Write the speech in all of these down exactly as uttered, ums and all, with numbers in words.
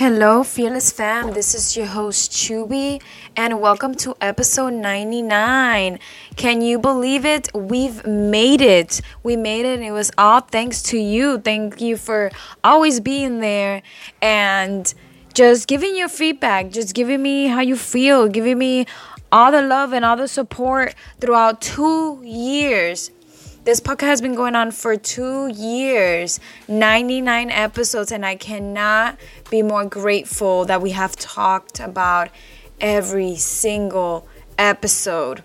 Hello, Fearless Fam. This is your host, Chubby, and welcome to episode ninety-nine. Can you believe it? We've made it. We made it, and it was all thanks to you. Thank you for always being there and just giving your feedback, just giving me how you feel, giving me all the love and all the support throughout two years. This podcast has been going on for two years, ninety-nine episodes, and I cannot be more grateful that we have talked about every single episode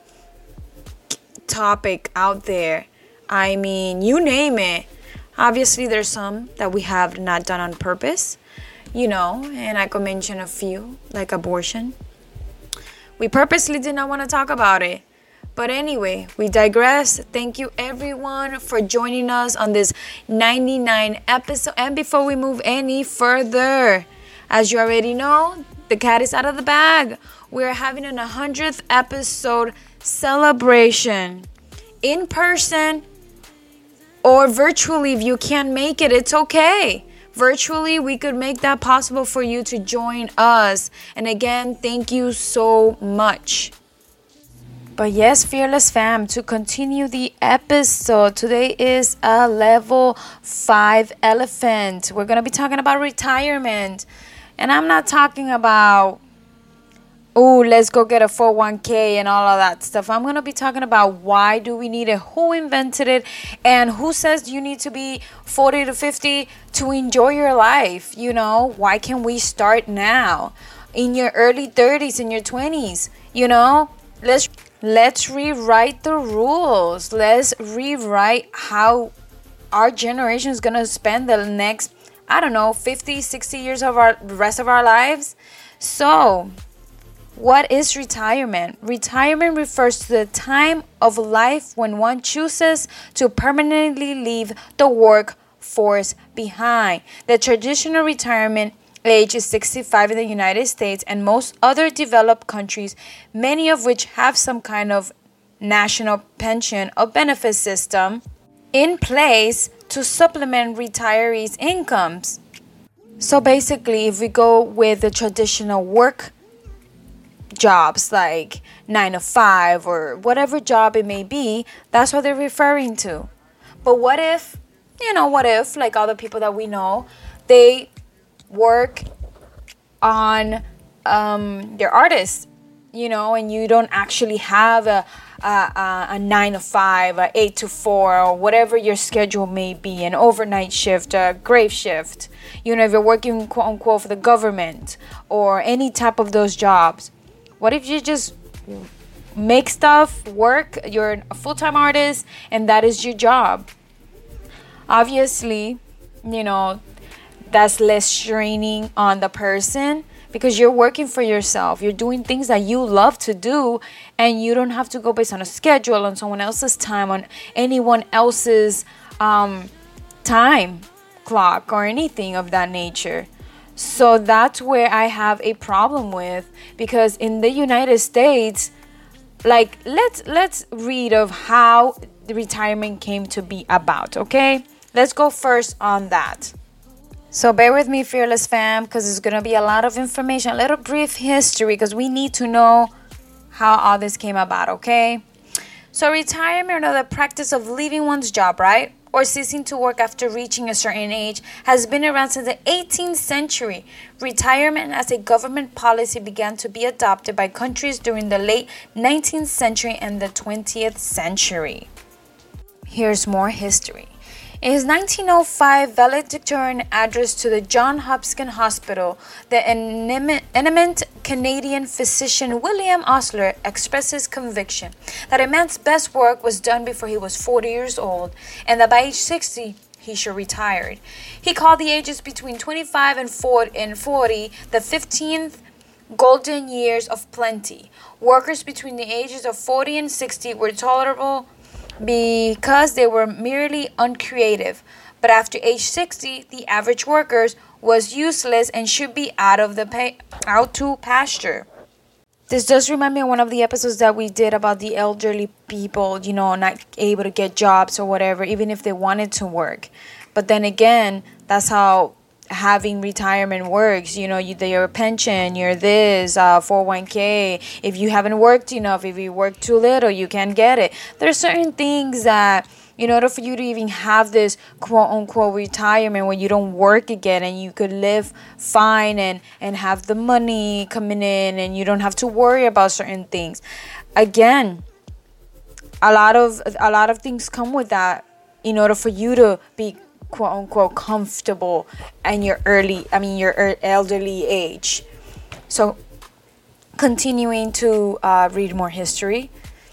topic out there. I mean, you name it. Obviously, there's some that we have not done on purpose, you know, and I could mention a few, like abortion. We purposely did not want to talk about it. But anyway, we digress. Thank you everyone for joining us on this ninety-nine episode. And before we move any further, as you already know, the cat is out of the bag. We're having an one hundredth episode celebration in person or virtually. If you can't make it, it's okay. Virtually, we could make that possible for you to join us. And again, thank you so much. But yes, Fearless Fam, to continue the episode, today is a level five elephant. We're going to be talking about retirement. And I'm not talking about, oh, let's go get a four oh one k and all of that stuff. I'm going to be talking about why do we need it, who invented it, and who says you need to be forty to fifty to enjoy your life. You know, why can't we start now? In your early thirties, in your twenties, you know, let's... Let's rewrite the rules. Let's rewrite how our generation is going to spend the next, I don't know, fifty, sixty years of our the rest of our lives. So, what is retirement? Retirement refers to the time of life when one chooses to permanently leave the workforce behind. The traditional retirement age is sixty-five in the United States and most other developed countries, many of which have some kind of national pension or benefit system in place to supplement retirees' incomes. So basically, if we go with the traditional work jobs like nine to five or whatever job it may be, that's what they're referring to. But what if, you know, what if, like other people that we know, they work on um their artists, you know, and you don't actually have a a, a, a nine to five, a eight to four, or whatever your schedule may be, an overnight shift, a grave shift, you know, if you're working quote unquote for the government or any type of those jobs. What if you just make stuff work, you're a full-time artist and that is your job? Obviously, you know, that's less straining on the person because you're working for yourself. You're doing things that you love to do and you don't have to go based on a schedule, on someone else's time, on anyone else's um, time clock or anything of that nature. So that's where I have a problem with, because in the United States, like let's let's read of how the retirement came to be about, okay? Let's go first on that. So bear with me, Fearless Fam, because it's going to be a lot of information, a little brief history, because we need to know how all this came about, okay? So retirement, or the practice of leaving one's job, right, or ceasing to work after reaching a certain age, has been around since the eighteenth century. Retirement as a government policy began to be adopted by countries during the late nineteenth century and the twentieth century. Here's more history. In his nineteen oh five valedictorian address to the Johns Hopkins Hospital, the eminent Canadian physician William Osler expressed his conviction that a man's best work was done before he was forty years old, and that by age sixty he should retire. He called the ages between twenty-five and forty the fifteenth golden years of plenty. Workers between the ages of forty and sixty were tolerable because they were merely uncreative. But after age sixty, the average worker was useless and should be out of the pa- out to pasture. This does remind me of one of the episodes that we did about the elderly people, you know, not able to get jobs or whatever, even if they wanted to work. But then again, that's how having retirement works. You know, you, your pension, your this, uh, four oh one k. If you haven't worked enough, if you work too little, you can't get it. There are certain things that, in order for you to even have this quote-unquote retirement where you don't work again and you could live fine and, and have the money coming in and you don't have to worry about certain things. Again, a lot of a lot of things come with that in order for you to be quote-unquote comfortable in your early, I mean your elderly age. So continuing to uh, read more history.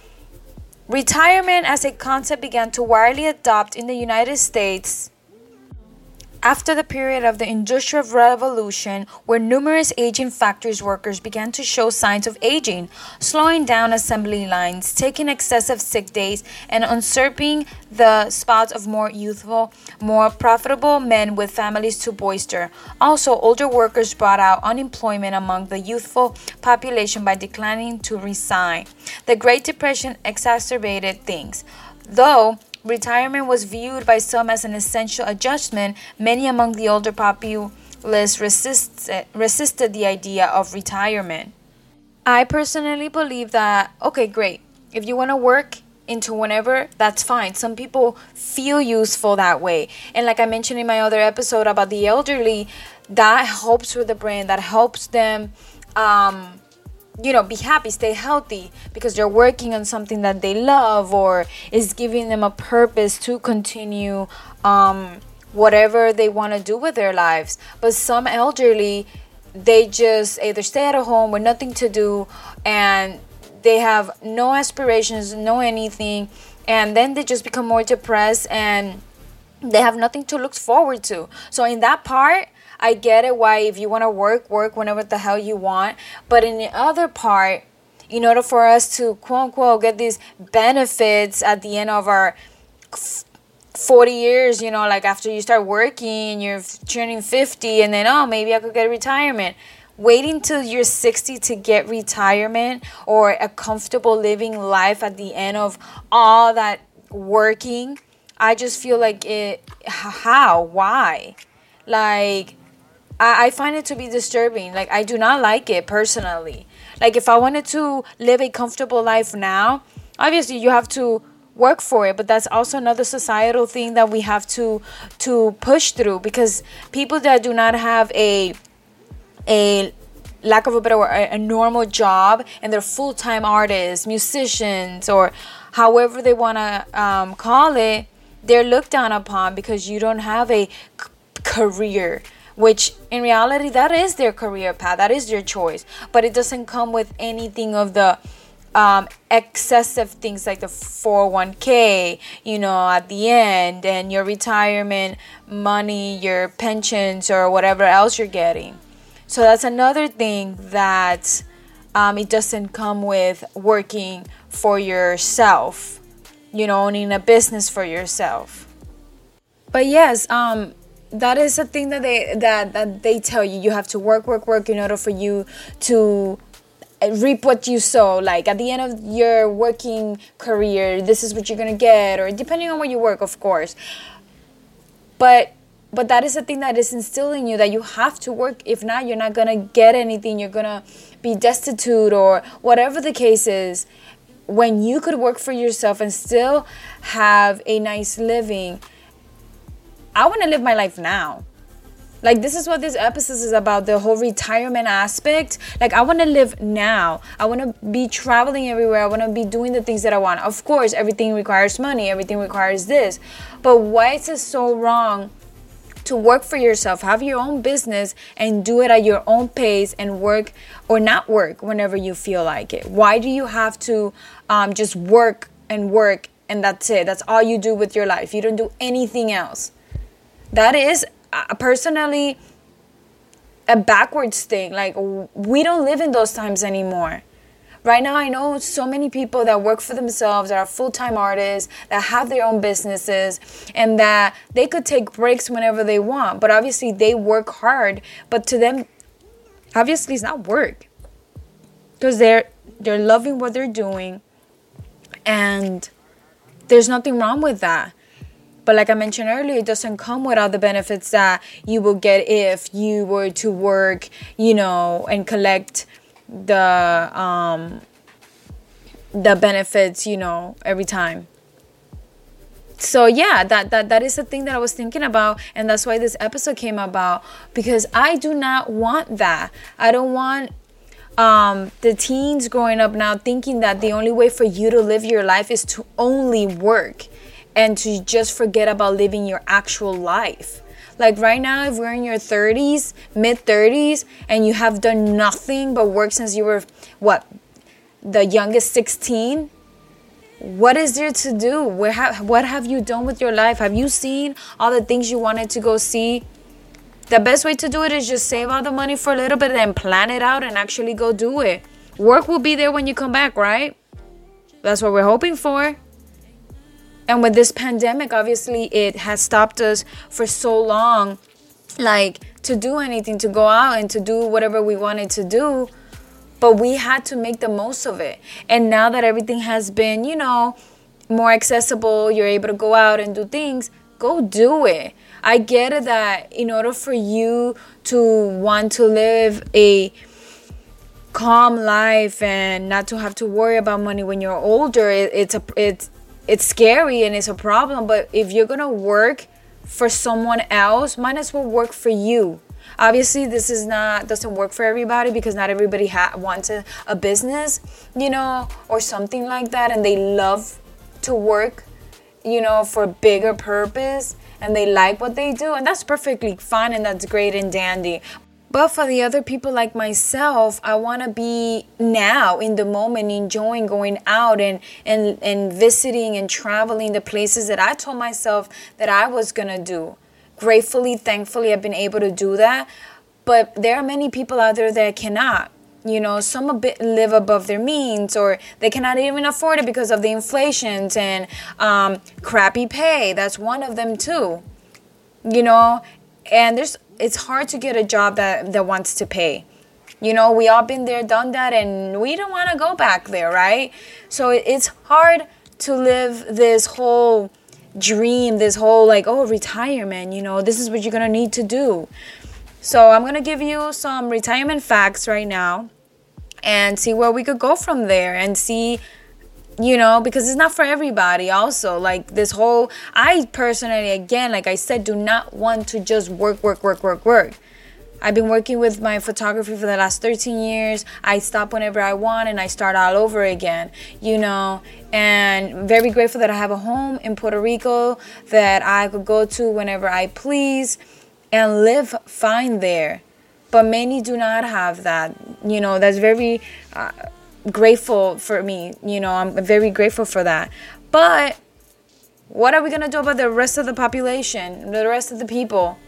Retirement as a concept began to widely adopt in the United States after the period of the Industrial Revolution, where numerous aging factory workers began to show signs of aging, slowing down assembly lines, taking excessive sick days, and usurping the spots of more youthful, more profitable men with families to bolster. Also, older workers brought out unemployment among the youthful population by declining to resign. The Great Depression exacerbated things. Though retirement was viewed by some as an essential adjustment, many among the older populace resisted, resisted the idea of retirement. I personally believe that, okay, great. If you want to work into whenever, that's fine. Some people feel useful that way. And like I mentioned in my other episode about the elderly, that helps with the brain, that helps them um, you know, be happy, stay healthy, because they're working on something that they love or is giving them a purpose to continue um, whatever they want to do with their lives. But some elderly, they just either stay at home with nothing to do and they have no aspirations, no anything, and then they just become more depressed and they have nothing to look forward to. So in that part, I get it why if you want to work, work whenever the hell you want. But in the other part, in order for us to quote unquote get these benefits at the end of our forty years, you know, like after you start working, you're turning fifty and then, oh, maybe I could get retirement. Waiting till you're sixty to get retirement or a comfortable living life at the end of all that working, I just feel like it, how, why? Like, I find it to be disturbing. Like, I do not like it personally. Like, if I wanted to live a comfortable life now, obviously you have to work for it. But that's also another societal thing that we have to to push through. Because people that do not have a, a lack of a better word, a, a normal job, and they're full-time artists, musicians, or however they want to um, call it, they're looked down upon because you don't have a c- career. Which in reality, that is their career path. That is their choice. But it doesn't come with anything of the um, excessive things like the four oh one k, you know, at the end, and your retirement money, your pensions, or whatever else you're getting. So that's another thing that um, it doesn't come with working for yourself, you know, owning a business for yourself. But yes, um, that is a thing that they that, that they tell you. You have to work, work, work in order for you to reap what you sow. Like at the end of your working career, this is what you're gonna get, or depending on where you work, of course. But but that is a thing that is instilled in you, that you have to work. If not, you're not gonna get anything. You're gonna be destitute or whatever the case is. When you could work for yourself and still have a nice living, I want to live my life now. Like, this is what this episode is about, the whole retirement aspect. Like, I want to live now. I want to be traveling everywhere. I want to be doing the things that I want. Of course, everything requires money. Everything requires this. But why is it so wrong to work for yourself, have your own business, and do it at your own pace and work or not work whenever you feel like it? Why do you have to um, just work and work and that's it? That's all you do with your life. You don't do anything else. That is uh, personally a backwards thing. Like, we don't live in those times anymore. Right now, I know so many people that work for themselves, that are full-time artists, that have their own businesses, and that they could take breaks whenever they want. But obviously, they work hard. But to them, obviously, it's not work. Because they're, they're loving what they're doing. And there's nothing wrong with that. But like I mentioned earlier, it doesn't come without the benefits that you will get if you were to work, you know, and collect the um the benefits, you know, every time. So yeah, that, that that is the thing that I was thinking about, and that's why this episode came about, because I do not want that. I don't want um, the teens growing up now thinking that the only way for you to live your life is to only work and to just forget about living your actual life. Like right now, if we're in your thirties, mid thirties, and you have done nothing but work since you were, what, the youngest sixteen, what is there to do? Where ha- what have you done with your life? Have you seen all the things you wanted to go see? The best way to do it is just save all the money for a little bit and plan it out and actually go do it. Work will be there when you come back, right? That's what we're hoping for. And with this pandemic, obviously, it has stopped us for so long, like, to do anything, to go out and to do whatever we wanted to do. But we had to make the most of it. And now that everything has been, you know, more accessible, you're able to go out and do things, go do it. I get it that in order for you to want to live a calm life and not to have to worry about money when you're older, it, it's a it's it's scary and it's a problem. But if you're gonna work for someone else, might as well work for you. Obviously, this is not doesn't work for everybody, because not everybody ha- wants a, a business, you know, or something like that, and they love to work, you know, for a bigger purpose, and they like what they do, and that's perfectly fine, and that's great and dandy. But for the other people like myself, I want to be now in the moment, enjoying going out and, and, and visiting and traveling the places that I told myself that I was going to do. Gratefully, thankfully, I've been able to do that. But there are many people out there that cannot. You know, some a bit live above their means, or they cannot even afford it because of the inflations and um, crappy pay. That's one of them too. You know, and there's it's hard to get a job that, that wants to pay. You know, we all been there, done that, and we don't want to go back there, right? So it's hard to live this whole dream, this whole like, oh, retirement, you know, this is what you're going to need to do. So I'm going to give you some retirement facts right now and see where we could go from there, and see, you know, because it's not for everybody also. Like this whole, I personally, again, like I said, do not want to just work, work, work, work, work. I've been working with my photography for the last thirteen years. I stop whenever I want and I start all over again, you know, and very grateful that I have a home in Puerto Rico that I could go to whenever I please and live fine there. But many do not have that, you know, that's very uh, grateful for me, you know, I'm very grateful for that. But what are we going to do about the rest of the population, the rest of the people?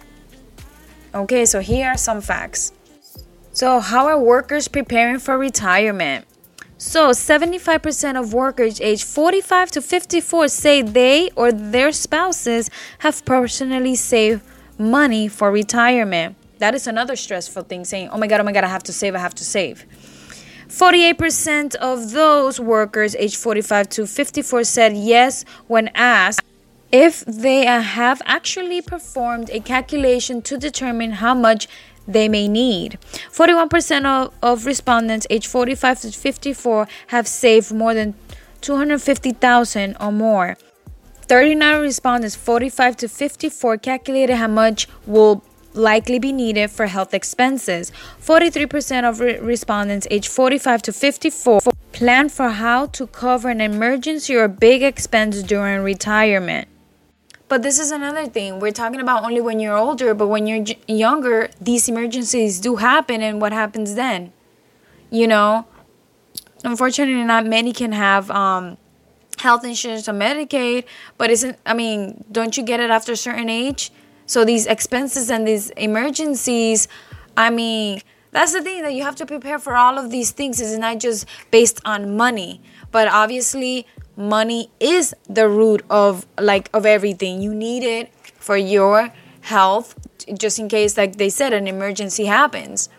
Okay, so here are some facts. So how are workers preparing for retirement? So seventy-five percent of workers aged forty-five to fifty-four say they or their spouses have personally saved money for retirement. That is another stressful thing, saying, oh my God, oh my God, I have to save, I have to save. forty-eight percent of those workers aged forty-five to fifty-four said yes when asked if they have actually performed a calculation to determine how much they may need. forty-one percent of, of respondents aged forty-five to fifty-four have saved more than two hundred fifty thousand dollars or more. thirty-nine respondents, forty-five to fifty-four, calculated how much will likely be needed for health expenses. forty-three percent of re- respondents aged forty-five to fifty-four plan for how to cover an emergency or big expense during retirement. But this is another thing. We're talking about only when you're older, but when you're j- younger, these emergencies do happen, and what happens then? You know, unfortunately, not many can have um, health insurance or Medicaid, but isn't, I mean, don't you get it after a certain age? So these expenses and these emergencies, I mean, that's the thing, that you have to prepare for all of these things. It's not just based on money, but obviously money is the root of like of everything. You need it for your health, just in case, like they said, an emergency happens.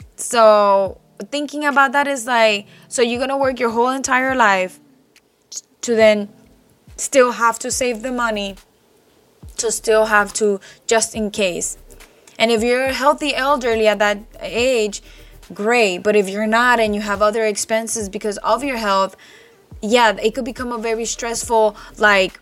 So thinking about that is like, so you're gonna work your whole entire life to then still have to save the money to still have to, just in case. And if you're a healthy elderly at that age, great. But if you're not and you have other expenses because of your health, yeah, it could become a very stressful, like,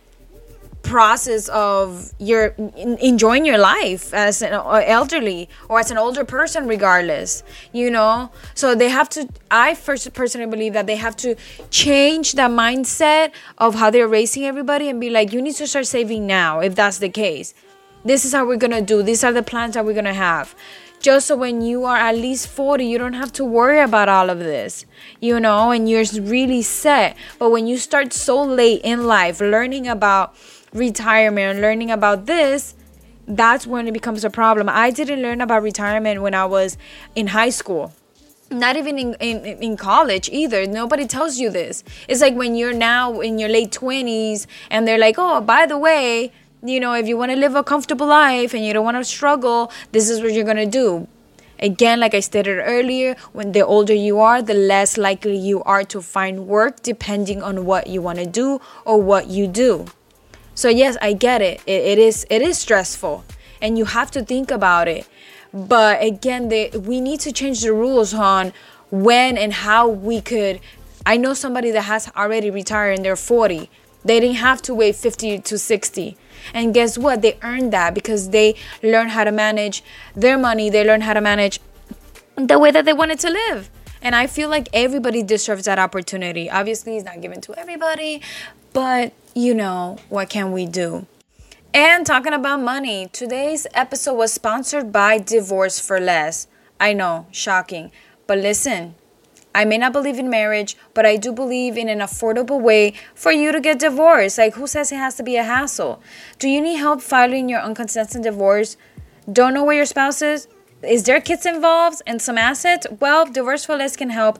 process of your enjoying your life as an elderly or as an older person, regardless, you know. So they have to, I first personally believe that they have to change that mindset of how they're raising everybody and be like, you need to start saving now. If that's the case, this is how we're gonna do, these are the plans that we're gonna have, just so when you are at least forty, you don't have to worry about all of this, you know, and you're really set. But when you start so late in life learning about retirement, learning about this, that's when it becomes a problem. I didn't learn about retirement when I was in high school, not even in, in, in college either. Nobody tells you this. It's like when you're now in your late twenties and they're like, oh, by the way, you know, if you want to live a comfortable life and you don't want to struggle, this is what you're going to do. Again, like I stated earlier, when the older you are, the less likely you are to find work depending on what you want to do or what you do. So yes, I get it. It, it is it is stressful and you have to think about it. But again, they, we need to change the rules on when and how we could. I know somebody that has already retired and they're forty. They didn't have to wait fifty to sixty. And guess what? They earned that because they learned how to manage their money. They learned how to manage the way that they wanted to live. And I feel like everybody deserves that opportunity. Obviously, it's not given to everybody, but you know, what can we do? And talking about money, today's episode was sponsored by Divorce for Less. I know, shocking. But listen, I may not believe in marriage, but I do believe in an affordable way for you to get divorced. Like, who says it has to be a hassle? Do you need help filing your uncontested divorce? Don't know where your spouse is? Is there kids involved and some assets? Well, Divorce for Less can help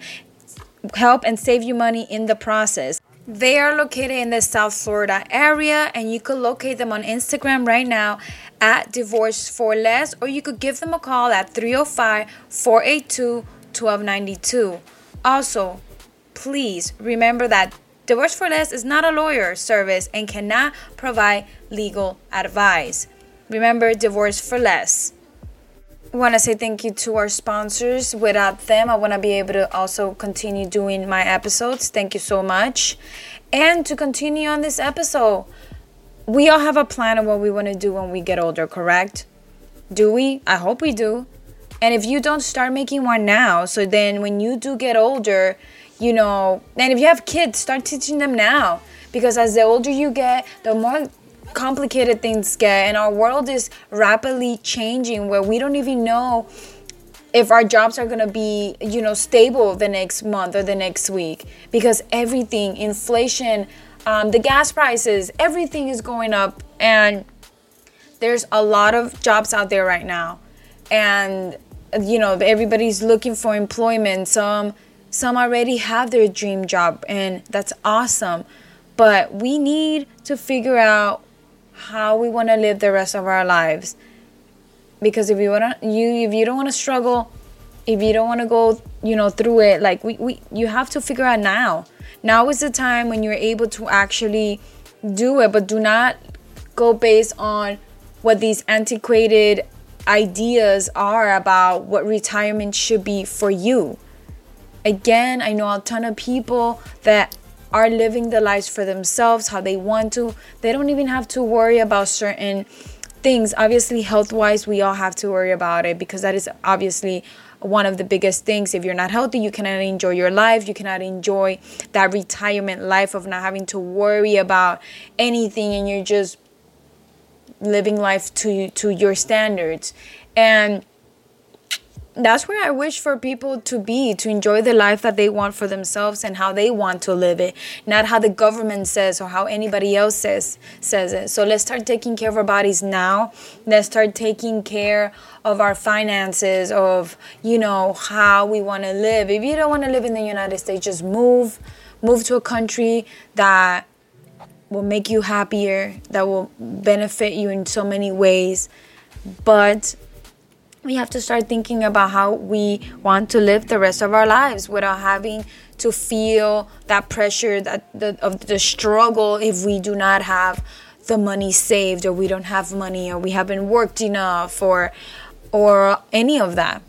help and save you money in the process. They are located in the South Florida area, and you could locate them on Instagram right now at Divorce for Less, or you could give them a call at three oh five, four eight two, one two nine two. Also, please remember that Divorce for Less is not a lawyer service and cannot provide legal advice. Remember, Divorce for Less. I want to say thank you to our sponsors. Without them, I want to be able to also continue doing my episodes. Thank you so much. And to continue on this episode, we all have a plan of what we want to do when we get older, correct? Do we? I hope we do. And if you don't, start making one now. So then when you do get older, you know, and if you have kids, start teaching them now. Because as the older you get, the more complicated things get, and our world is rapidly changing where we don't even know if our jobs are going to be, you know, stable the next month or the next week, because everything, inflation, um, the gas prices, everything is going up, and there's a lot of jobs out there right now, and you know, everybody's looking for employment. Some some already have their dream job, and that's awesome, but we need to figure out how we want to live the rest of our lives. Because if you want to, you if you don't want to struggle, if you don't want to go, you know, through it, like we, we you have to figure out now. Now is the time when you're able to actually do it, but do not go based on what these antiquated ideas are about what retirement should be for you. Again, I know a ton of people that are living the lives for themselves how they want to. They don't even have to worry about certain things. Obviously, health-wise, we all have to worry about it, because that is obviously one of the biggest things. If you're not healthy, you cannot enjoy your life. You cannot enjoy that retirement life of not having to worry about anything, and you're just living life to to your standards. And that's where I wish for people to be, to enjoy the life that they want for themselves and how they want to live it, not how the government says or how anybody else says says it. So let's start taking care of our bodies now. Let's start taking care of our finances, of, you know, how we want to live. If you don't want to live in the United States, just move. Move to a country that will make you happier, that will benefit you in so many ways. But we have to start thinking about how we want to live the rest of our lives without having to feel that pressure, that the, of the struggle if we do not have the money saved, or we don't have money, or we haven't worked enough, or or any of that.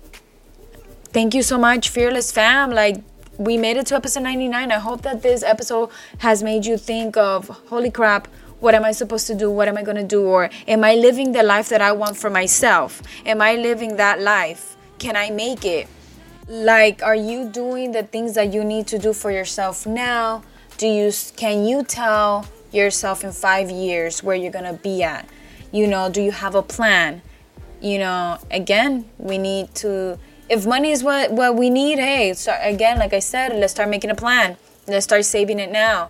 Thank you so much, Fearless fam. Like, we made it to episode ninety-nine. I hope that this episode has made you think of, holy crap, what am I supposed to do? What am I going to do? Or am I living the life that I want for myself? Am I living that life? Can I make it? Like, are you doing the things that you need to do for yourself now? Do you, can you tell yourself in five years where you're going to be at? You know, do you have a plan? You know, again, we need to, if money is what, what we need, hey, start, again, like I said, let's start making a plan. Let's start saving it now.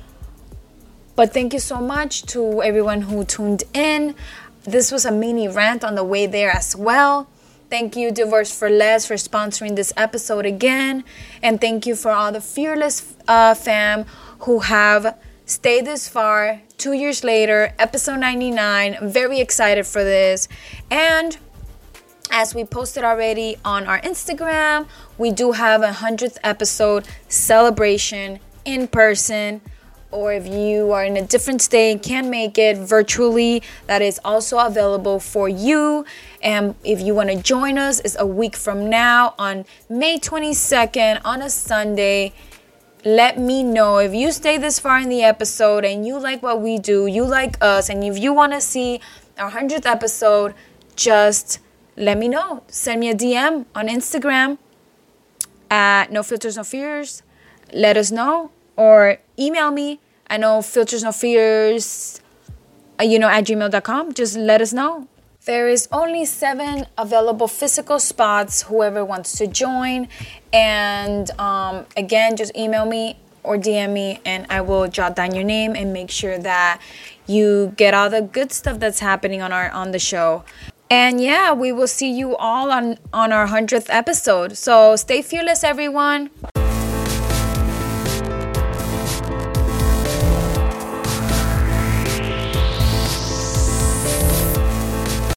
But thank you so much to everyone who tuned in. This was a mini rant on the way there as well. Thank you, Divorce for Less, for sponsoring this episode again. And thank you for all the Fearless uh, fam who have stayed this far. Two years later, episode ninety-nine. I'm very excited for this. And as we posted already on our Instagram, we do have a hundredth episode celebration in person. Or if you are in a different state and can't make it virtually, that is also available for you. And if you want to join us, it's a week from now on May twenty-second on a Sunday. Let me know if you stay this far in the episode and you like what we do, you like us, and if you want to see our hundredth episode, just let me know. Send me a D M on Instagram at No Filters No Fears. Let us know, or email me. I know filters no fears, you know, at gmail dot com. Just let us know. There is only seven available physical spots, whoever wants to join. And um, again, just email me or D M me, and I will jot down your name and make sure that you get all the good stuff that's happening on our on the show. And yeah, we will see you all on, on our hundredth episode. So stay fearless, everyone.